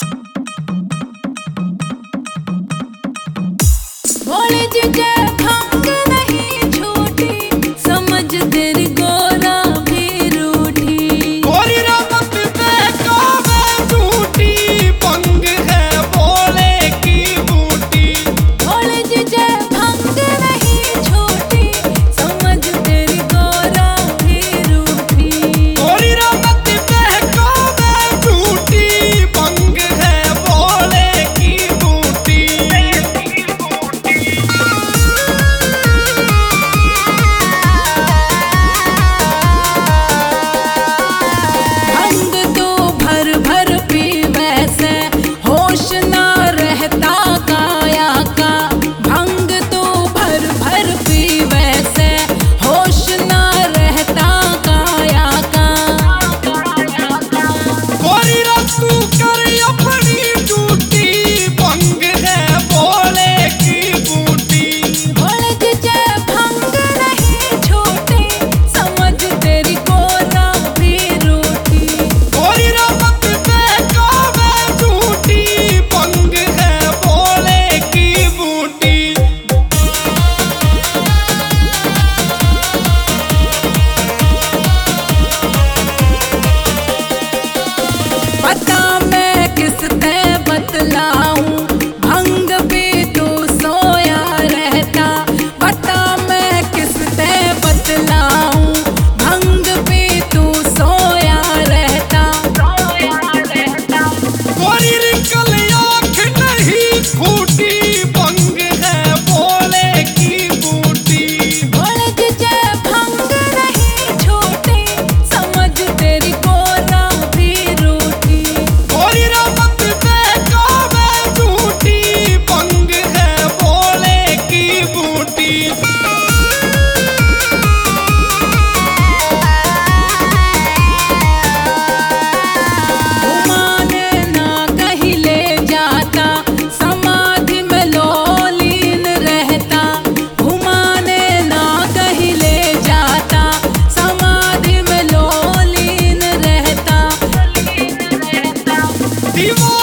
भोले जीजे भंग नहीं छूटी, समझ तेरी गोरा भी रूठी। गोरी रमत बेकावे झूठी, भंग है भोले की बूटी। भोले जीजे भंग नहीं छूटी, समझ तेरी गोरा भी रूठी। गोरी रमत बेकावे झूठी, भंग है भोले की बूटी। भंग तो भर भर पीवे से होश ना रहता काया का। भंग तो भर भर पीवे से होश ना रहता काया का। गोरी रतू कर अपनी ड्यूटी, भंग है भोले की बूटी। भोले जीजे भंग नहीं छूटी, समझ तेरी गोरा भी रूठी। गोरी रमत बेकावे झूठी, भंग है भोले की बूटी। पता मैं किससे बतलाऊं, भंग भी तू सोया रहता। पता मैं किससे बतलाऊं, भंग भी तू सोया रहता। गोरी निकल आँख नहीं फूटी, भंग है भोले की बूटी। भोले जीजे भंग नहीं छूटी, समझ तेरी गोरा भी रूठी। गोरी रमत बेकावे झूठी, भंग है भोले की बूटी। घुमाने ना कहीं ले जाता, समाधि में लोलीन रहता। घुमाने ना कहीं ले जाता, समाधि में लोलीन रहता। दीवार